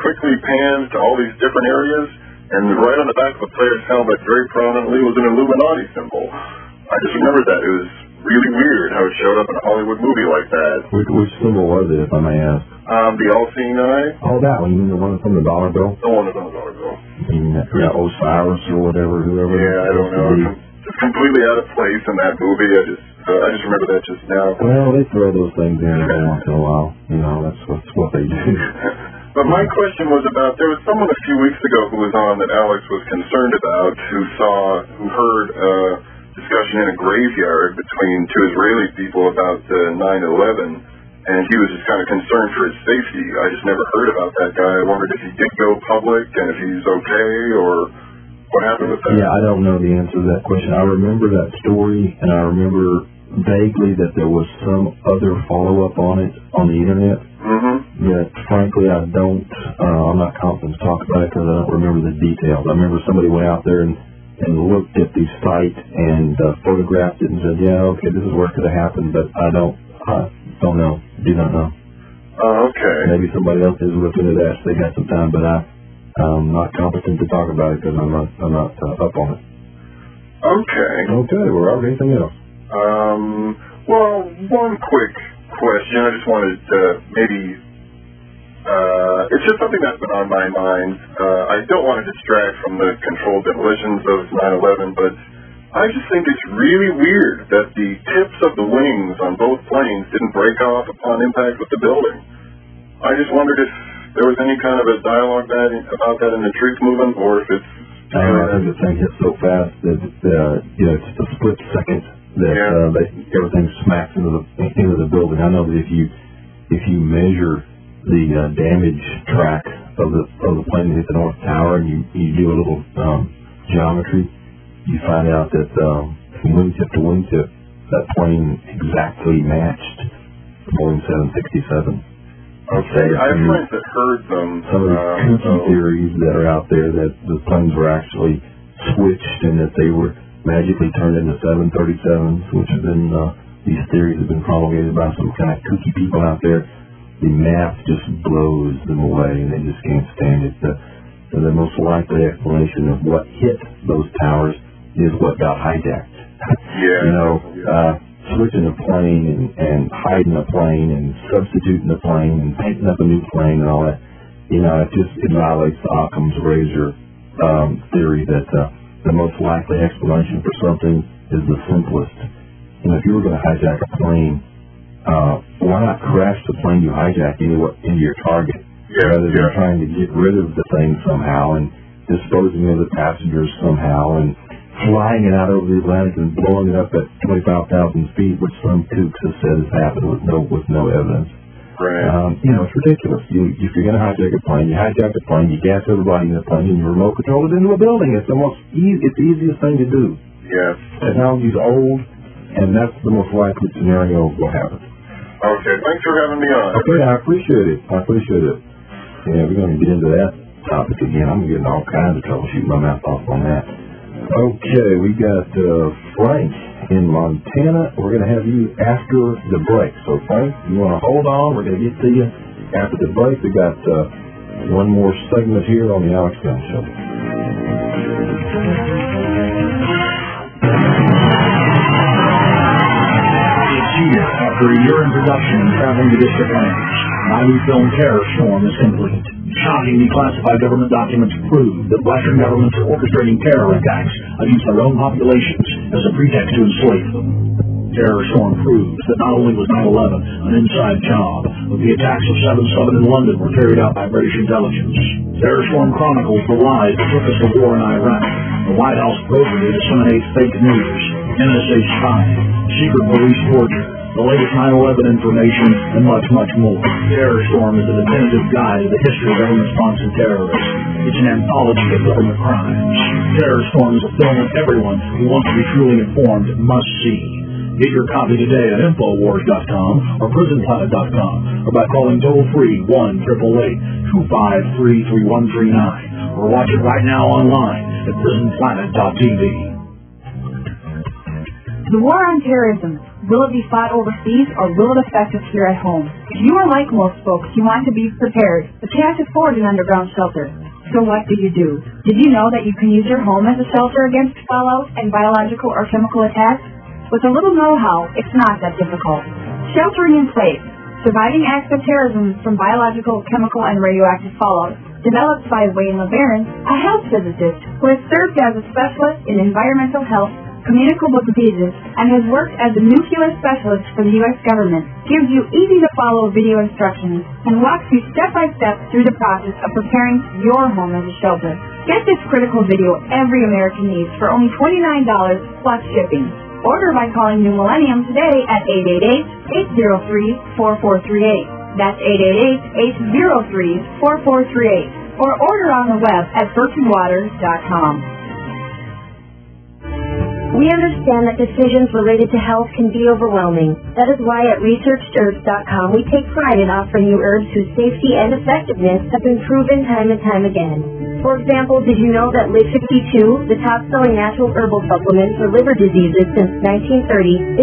quickly panned to all these different areas, and right on the back of the player's helmet, very prominently, was an Illuminati symbol. I just remembered that. It was really weird how it showed up in a Hollywood movie like that. Which symbol was it, if I may ask? The all-seeing eye. Oh, that one. You mean the one from the dollar bill? The one that's on the dollar bill. You mean Osiris or whoever. Yeah, I don't know. It's completely out of place in that movie. I just remember that just now. Well, they throw those things in every once in a while. You know, that's what they do. But my question was about, there was someone a few weeks ago who was on that Alex was concerned about, who heard a discussion in a graveyard between two Israeli people about 9/11, and he was just kind of concerned for his safety. I just never heard about that guy. I wondered if he did go public and if he's okay, or what happened with that. Yeah, I don't know the answer to that question. I remember that story, and I remember vaguely that there was some other follow-up on it on the internet. That frankly I don't, I'm not confident to talk about it because I don't remember the details. I remember somebody went out there and looked at the site and photographed it and said, yeah, okay, this is where it could have happened, but I don't know, do not know. Okay. Maybe somebody else is looking at that if they got some time, but I'm not competent to talk about it because I'm not up on it. Okay. Okay, we're out. Anything else? Well, one quick question. I just wanted to it's just something that's been on my mind. I don't want to distract from the controlled demolitions of 9/11, but I just think it's really weird that the tips of the wings on both planes didn't break off upon impact with the building. I just wondered if there was any kind of a dialogue about that in the truth movement, or if it's... I think the thing hit so fast that it's just a split second that everything smacks into the building. I know that if you measure the damage track of the plane that hit the North Tower and you do a little geometry, you find out that from wingtip to wingtip, that plane exactly matched the Boeing 767. Okay, I have friends that heard them. Some of the kooky theories that are out there that the planes were actually switched and that they were magically turned into 737s, which have been, these theories have been promulgated by some kind of kooky people out there. The math just blows them away and they just can't stand it. The most likely explanation of what hit those towers is what got hijacked. Switching a plane and hiding a plane and substituting a plane and painting up a new plane and all that, it violates the Occam's razor theory that the most likely explanation for something is the simplest. If you were going to hijack a plane, why not crash the plane you hijack into your target rather than trying to get rid of the thing somehow and disposing of the passengers somehow and flying it out over the Atlantic and blowing it up at 25,000 feet, which some kooks have said has happened with no evidence. Right. It's ridiculous. If you're going to hijack a plane, you hijack the plane, you gas everybody in the plane, and you remote control it into a building. It's it's the easiest thing to do. Yes. Technology's old, and that's the most likely scenario will happen. Okay, thanks for having me on. Okay, I appreciate it. Yeah, we're going to get into that topic again. I'm getting all kinds of trouble shooting my mouth off on that. Okay, we got Frank in Montana. We're going to have you after the break. So, Frank, you want to hold on? We're going to get to you after the break. We got one more segment here on the Alex Gunn Show. It's here after a year in production and traveling to district lands. My new film, Terror Storm, is complete. Shockingly classified government documents prove that Western governments are orchestrating terror attacks against their own populations as a pretext to enslave them. Terror Storm proves that not only was 9/11 an inside job, but the attacks of 7/7 in London were carried out by British intelligence. Terror Storm chronicles the lies that took us to war in Iraq, the White House program to disseminate fake news, NSA spying, secret police torture, the latest 9/11 information, and much, much more. Terror Storm is a definitive guide to the history of government-sponsored terrorism. It's an anthology of government crimes. Terror Storm is a film that everyone who wants to be truly informed must see. Get your copy today at Infowars.com or PrisonPlanet.com or by calling toll-free 1-888-253-3139 or watch it right now online at PrisonPlanet.tv. The war on terrorism, will it be fought overseas or will it affect us here at home? If you are like most folks, you want to be prepared, but can't afford an underground shelter. So what do? Did you know that you can use your home as a shelter against fallout and biological or chemical attacks? With a little know-how, it's not that difficult. Sheltering in place, surviving acts of terrorism from biological, chemical, and radioactive fallout, developed by Wayne LeBaron, a health physicist who has served as a specialist in environmental health, communicable diseases, and has worked as a nuclear specialist for the U.S. government, gives you easy-to-follow video instructions and walks you step-by-step through the process of preparing your home as a shelter. Get this critical video every American needs for only $29 plus shipping. Order by calling New Millennium today at 888-803-4438. That's 888-803-4438. Or order on the web at birchandwaters.com. We understand that decisions related to health can be overwhelming. That is why at ResearchedHerbs.com we take pride in offering you herbs whose safety and effectiveness have been proven time and time again. For example, did you know that Live 52, the top-selling natural herbal supplement for liver diseases since 1930,